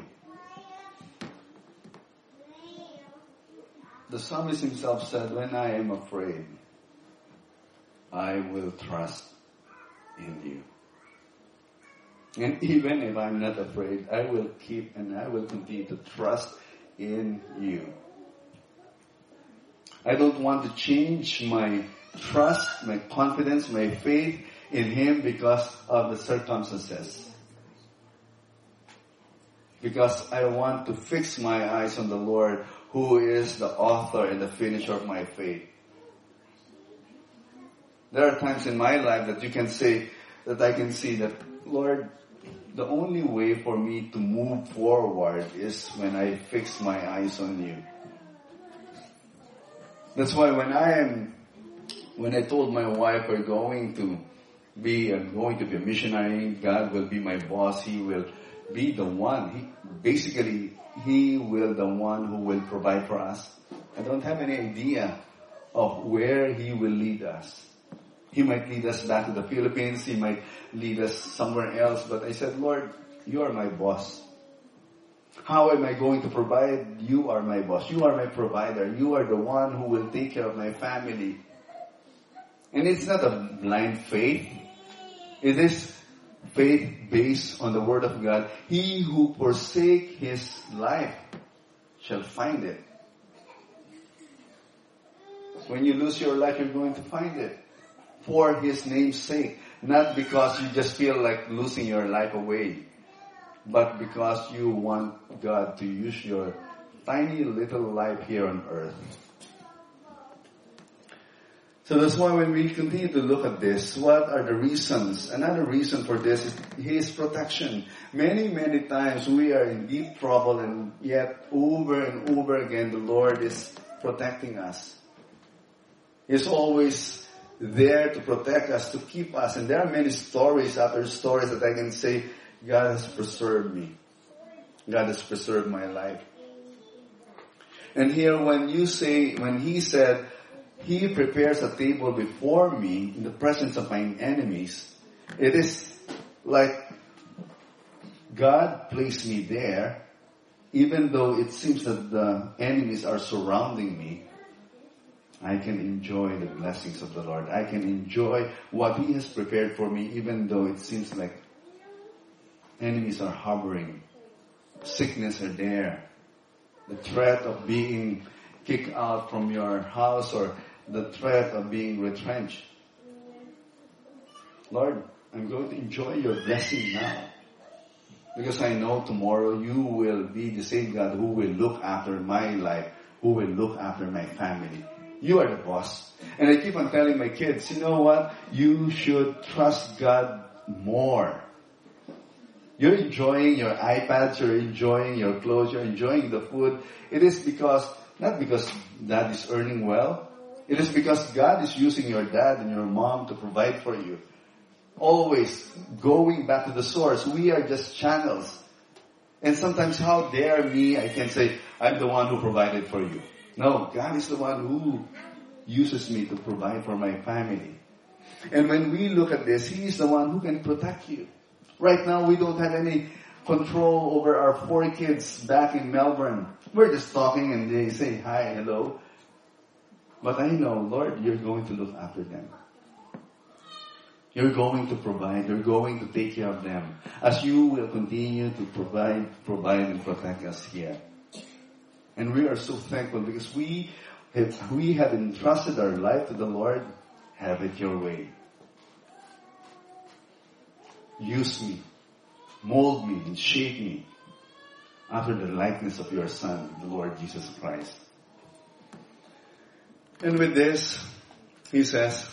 The psalmist himself said, when I am afraid, I will trust in you. And even if I'm not afraid, I will keep and I will continue to trust in you. I don't want to change my trust, my confidence, my faith in Him because of the circumstances. Because I want to fix my eyes on the Lord, who is the author and the finisher of my faith. There are times in my life that you can say, that I can see that, Lord, the only way for me to move forward is when I fix my eyes on you. That's why when I am, when I told my wife we're going to be, I'm going to be a missionary, God will be my boss, He will be the one. He, basically, He will the one who will provide for us. I don't have any idea of where He will lead us. He might lead us back to the Philippines. He might lead us somewhere else. But I said, Lord, you are my boss. How am I going to provide? You are my boss. You are my provider. You are the one who will take care of my family. And it's not a blind faith. It is faith based on the Word of God. He who forsake his life shall find it. When you lose your life, you're going to find it. For His name's sake. Not because you just feel like losing your life away. But because you want God to use your tiny little life here on earth So that's why when we continue to look at this, what are the reasons? Another reason for this is His protection. Many, many times we are in deep trouble, and yet over and over again the Lord is protecting us. He's always there to protect us, to keep us. And there are many stories after stories that I can say, God has preserved me. God has preserved my life. And here when you say, when He said, He prepares a table before me in the presence of my enemies, it is like God placed me there, even though it seems that the enemies are surrounding me. I can enjoy the blessings of the Lord. I can enjoy what He has prepared for me, even though it seems like enemies are hovering. Sickness are there. The threat of being kicked out from your house, or the threat of being retrenched. Lord, I'm going to enjoy your blessing now. Because I know tomorrow you will be the same God who will look after my life, who will look after my family. You are the boss. And I keep on telling my kids, you know what? You should trust God more. You're enjoying your iPads, you're enjoying your clothes, you're enjoying the food. It is because, not because dad is earning well. It is because God is using your dad and your mom to provide for you. Always going back to the source. We are just channels. And sometimes, how dare me, I can say, I'm the one who provided for you. No, God is the one who uses me to provide for my family. And when we look at this, He is the one who can protect you. Right now, we don't have any control over our four kids back in Melbourne. We're just talking and they say hi, hello. But I know, Lord, you're going to look after them. You're going to provide. You're going to take care of them. As you will continue to provide, provide and protect us here. And we are so thankful because we have, we have entrusted our life to the Lord. Have it your way. Use me. Mold me and shape me after the likeness of your Son, the Lord Jesus Christ. And with this, He says,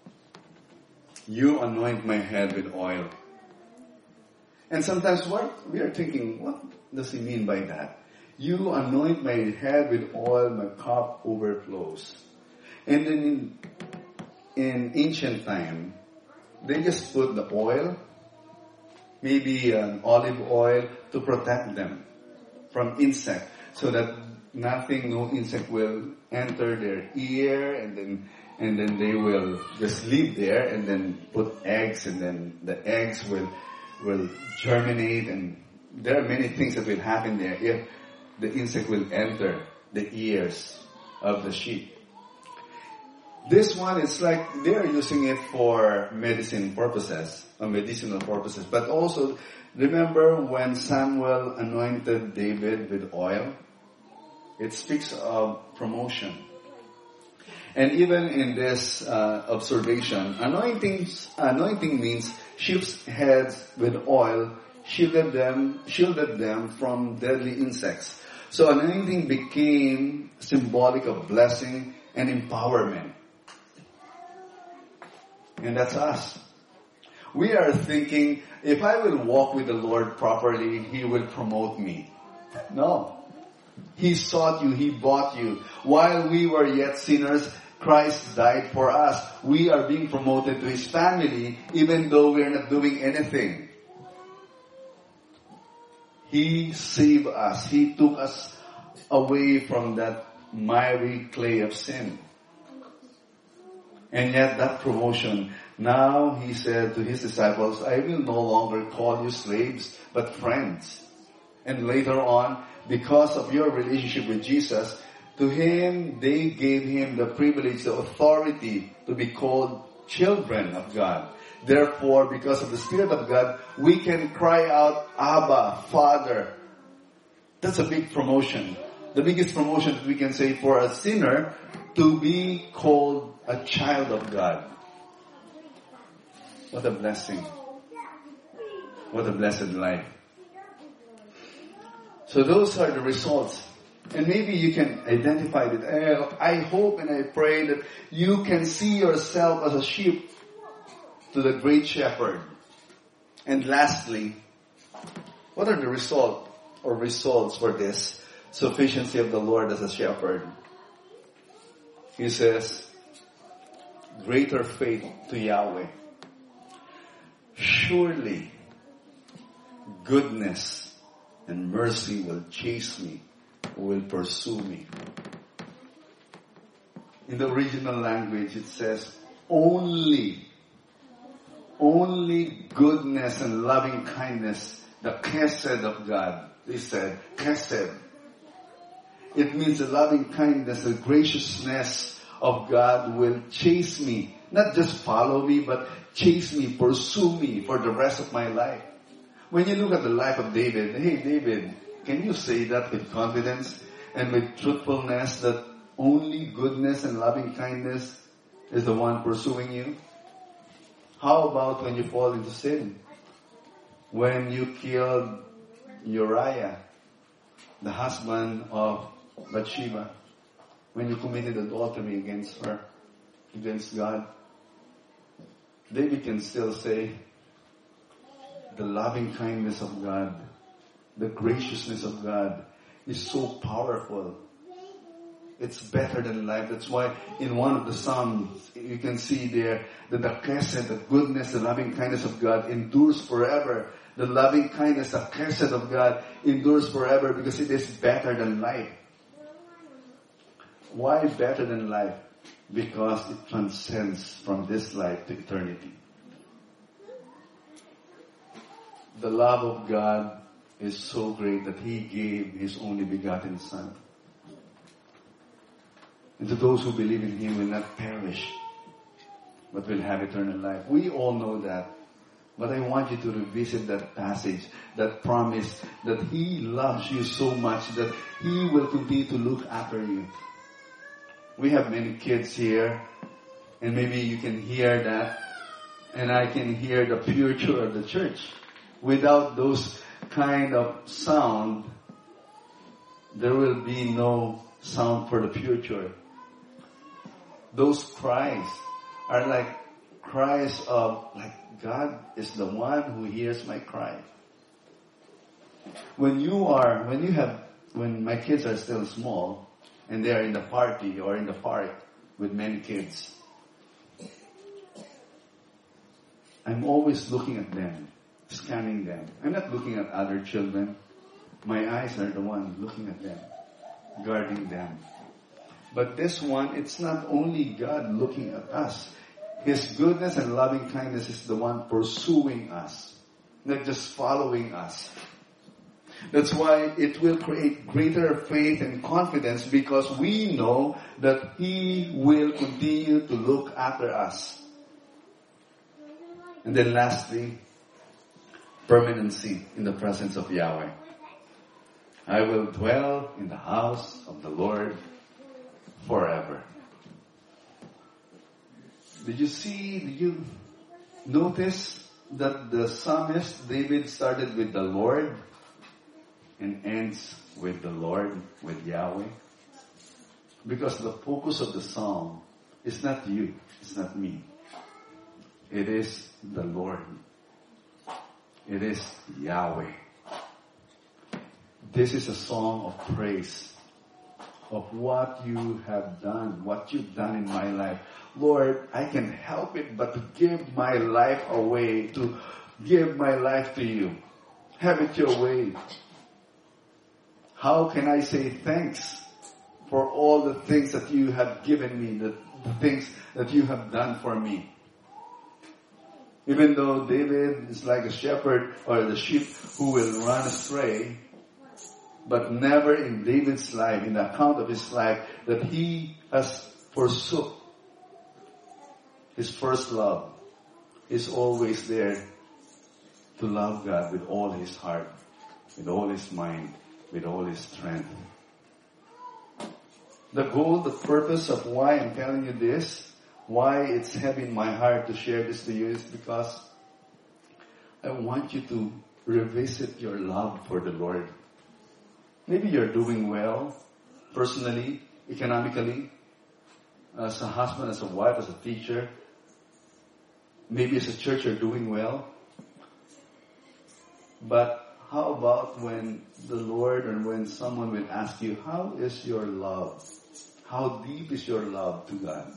you anoint my head with oil. And sometimes what we are thinking, what does He mean by that? You anoint my head with oil, my cup overflows. And then in, in ancient time, they just put the oil, maybe an olive oil, to protect them from insect, so that nothing, no insect will enter their ear, and then and then they will just live there, and then put eggs, and then the eggs will will germinate, and there are many things that will happen there if the insect will enter the ears of the sheep. This one is like they're using it for medicine purposes, or medicinal purposes. But also, remember when Samuel anointed David with oil? It speaks of promotion. And even in this uh, observation, anointing, anointing means sheep's heads with oil shielded them, shielded them from deadly insects. So anointing became symbolic of blessing and empowerment. And that's us. We are thinking, if I will walk with the Lord properly, He will promote me. No. He sought you, He bought you. While we were yet sinners, Christ died for us. We are being promoted to His family, even though we are not doing anything. He saved us. He took us away from that miry clay of sin. And yet that promotion, now He said to His disciples, I will no longer call you slaves, but friends. And later on, because of your relationship with Jesus, to Him, they gave Him the privilege, the authority to be called children of God. Therefore, because of the Spirit of God, we can cry out, Abba, Father. That's a big promotion. The biggest promotion that we can say for a sinner to be called a child of God. What a blessing. What a blessed life. So those are the results And maybe you can identify it. Eh, I hope and I pray that you can see yourself as a sheep to the great shepherd. And lastly, what are the result or results for this sufficiency of the Lord as a shepherd? He says, greater faith to Yahweh. Surely, goodness and mercy will chase me, will pursue me. In the original language, it says, only, only goodness and loving kindness, the chesed of God. He said, chesed. It means the loving kindness, the graciousness of God will chase me. Not just follow me, but chase me, pursue me for the rest of my life. When you look at the life of David, hey David, can you say that with confidence and with truthfulness that only goodness and loving kindness is the one pursuing you? How about when you fall into sin? When you killed Uriah, the husband of Bathsheba, when you committed adultery against her, against God, David can still say, the loving kindness of God, the graciousness of God is so powerful. It's better than life. That's why in one of the Psalms, you can see there that the chesed, the goodness, the loving kindness of God endures forever. The loving kindness, the chesed of God endures forever because it is better than life. Why better than life? Because it transcends from this life to eternity. The love of God is so great that He gave His only begotten Son. And to those who believe in Him will not perish, but will have eternal life. We all know that. But I want you to revisit that passage, that promise that He loves you so much that He will continue to look after you. We have many kids here, and maybe you can hear that, and I can hear the future of the church. Without those kind of sound, there will be no sound for the future. Those cries are like cries of, like, God is the one who hears my cry. When you are, when you have, when my kids are still small, and they are in the party or in the park with many kids, I'm always looking at them, scanning them. I'm not looking at other children. My eyes are the one looking at them, guarding them. But this one, it's not only God looking at us. His goodness and loving kindness is the one pursuing us, not just following us. That's why it will create greater faith and confidence because we know that He will continue to look after us. And then lastly, permanency in the presence of Yahweh. I will dwell in the house of the Lord forever. Did you see, did you notice that the psalmist David started with the Lord and ends with the Lord, with Yahweh? Because the focus of the psalm is not you, it's not me. It is the Lord. It is Yahweh. This is a song of praise of what you have done, what you've done in my life. Lord, I can help it but to give my life away, to give my life to you. Have it your way. How can I say thanks for all the things that you have given me, the, the things that you have done for me? Even though David is like a shepherd or the sheep who will run astray, but never in David's life, in the account of his life, that he has forsook his first love, is always there to love God with all his heart, with all his mind, with all his strength. The goal, the purpose of why I'm telling you this, why it's heavy in my heart to share this to you is because I want you to revisit your love for the Lord. Maybe you're doing well. personally, economically, as a husband, as a wife, as a teacher, maybe as a church you're doing well. But how about when the Lord or when someone will ask you, how is your love? How deep is your love to God?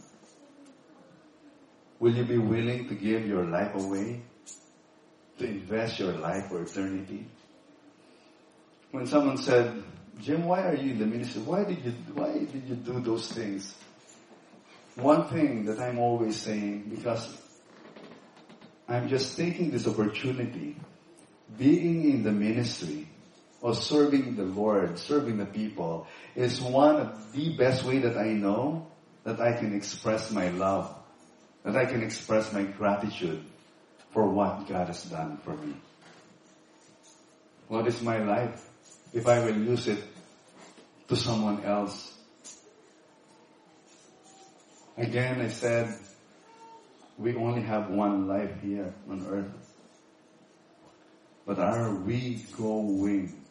Will you be willing to give your life away? To invest your life for eternity? When someone said, Jim, why are you in the ministry? Why did you, why did you do those things? One thing that I'm always saying, because I'm just taking this opportunity, being in the ministry or serving the Lord, serving the people, is one of the best way that I know that I can express my love, that I can express my gratitude for what God has done for me. What is my life if I will use it to someone else? Again, I said, we only have one life here on earth. But are we going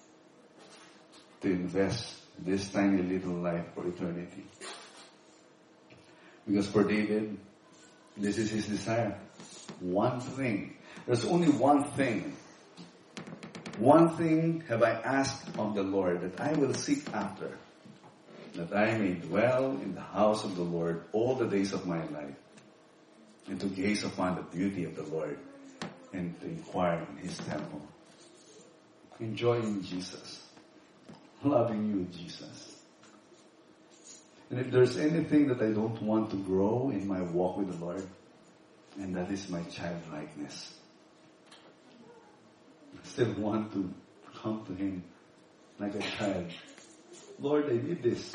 to invest this tiny little life for eternity? Because for David, this is his desire. One thing. There's only one thing. One thing have I asked of the Lord that I will seek after, that I may dwell in the house of the Lord all the days of my life, and to gaze upon the beauty of the Lord, and to inquire in His temple. Enjoying Jesus. Loving you, Jesus. And if there's anything that I don't want to grow in my walk with the Lord, and that is my childlikeness. I still want to come to Him like a child. Lord, I did this.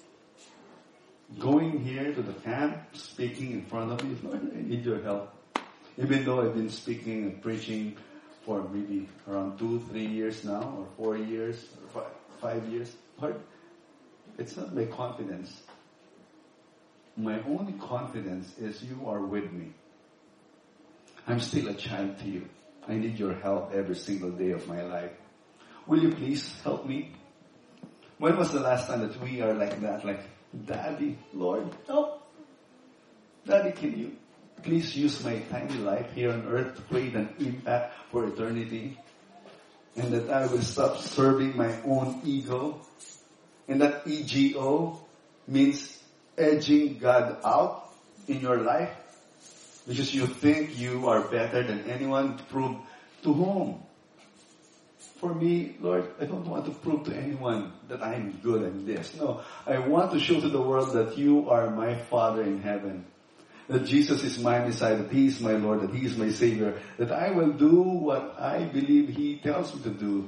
Going here to the camp, speaking in front of you, Lord, I need your help. Even though I've been speaking and preaching for maybe around two, three years now, or four years, or five, five years, Lord, it's not my confidence. My only confidence is you are with me. I'm still a child to you. I need your help every single day of my life. Will you please help me? When was the last time that we are like that? Like, Daddy, Lord, help. Daddy, can you please use my tiny life here on earth to create an impact for eternity? And that I will stop serving my own ego. And that E G O means edging God out in your life. Because you think you are better than anyone to prove to whom? For me, Lord, I don't want to prove to anyone that I'm good at this. No, I want to show to the world that you are my Father in heaven. That Jesus is my Messiah, that He is my Lord, that He is my Savior. That I will do what I believe He tells me to do.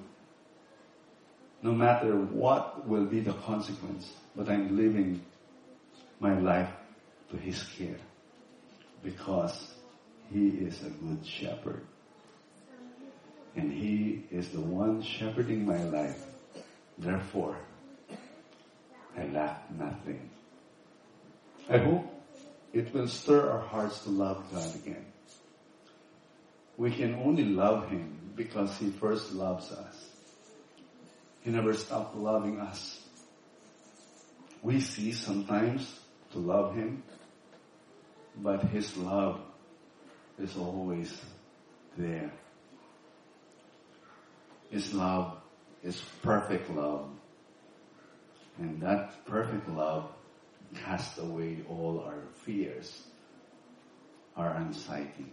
No matter what will be the consequence. But I'm living my life to His care. Because He is a good shepherd. And He is the one shepherding my life. Therefore, I lack nothing. I hope it will stir our hearts to love God again. We can only love Him because He first loves us. He never stopped loving us. We cease sometimes to love Him, but His love is always there. His love is perfect love. And that perfect love casts away all our fears, our anxiety.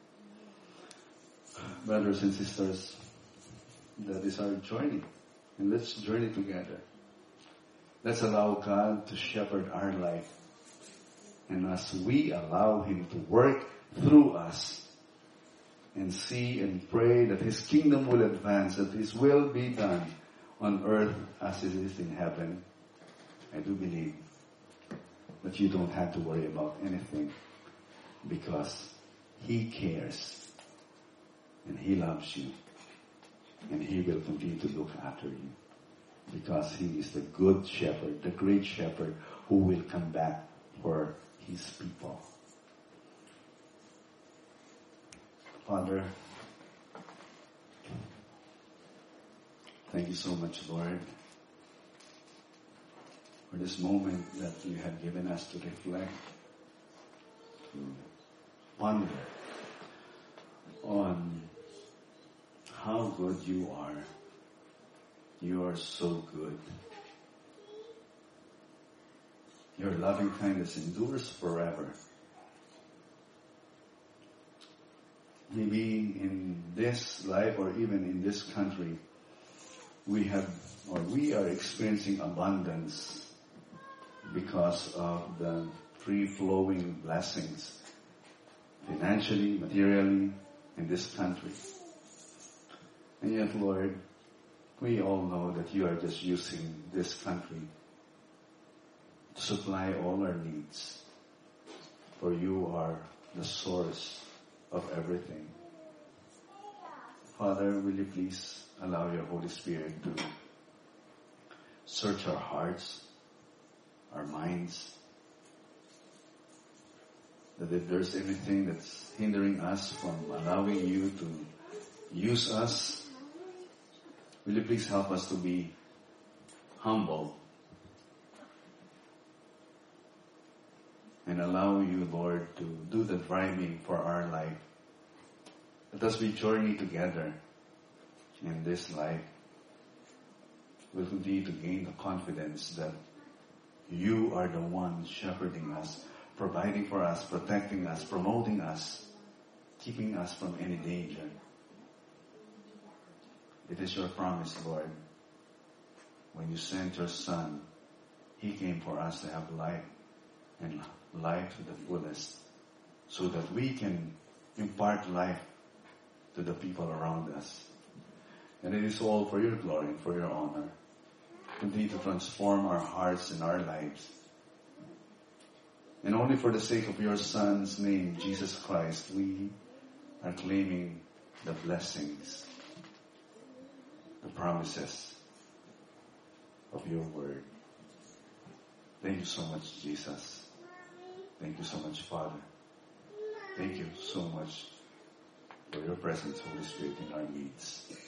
Brothers and sisters, that is our journey. And let's journey together. Let's allow God to shepherd our life. And as we allow Him to work through us, and see and pray that His kingdom will advance, that His will be done on earth as it is in heaven, I do believe that you don't have to worry about anything, because He cares and He loves you, and He will continue to look after you, because He is the good shepherd, the great shepherd who will come back for His people. Father, thank you so much, Lord, for this moment that you have given us to reflect, to ponder on how good you are. You are so good. Your loving kindness endures forever. Maybe in this life or even in this country, we have or we are experiencing abundance because of the free-flowing blessings, financially, materially, in this country. And yet, Lord, we all know that you are just using this country to supply all our needs, for you are the source of everything. Father, will you please allow your Holy Spirit to search our hearts, our minds, that if there's anything that's hindering us from allowing you to use us, will you please help us to be humble and allow you, Lord, to do the driving for our life. Let us be journey together in this life. We'll continue to gain the confidence that you are the one shepherding us, providing for us, protecting us, promoting us, keeping us from any danger. It is your promise, Lord. When you sent your Son, He came for us to have life and life to the fullest, so that we can impart life to the people around us. And it is all for your glory and for your honor. Continue to transform our hearts and our lives. And only for the sake of your Son's name, Jesus Christ, we are claiming the blessings, the promises of your word. Thank you so much, Jesus. Thank you so much, Father. Thank you so much for your presence, Holy Spirit, in our needs.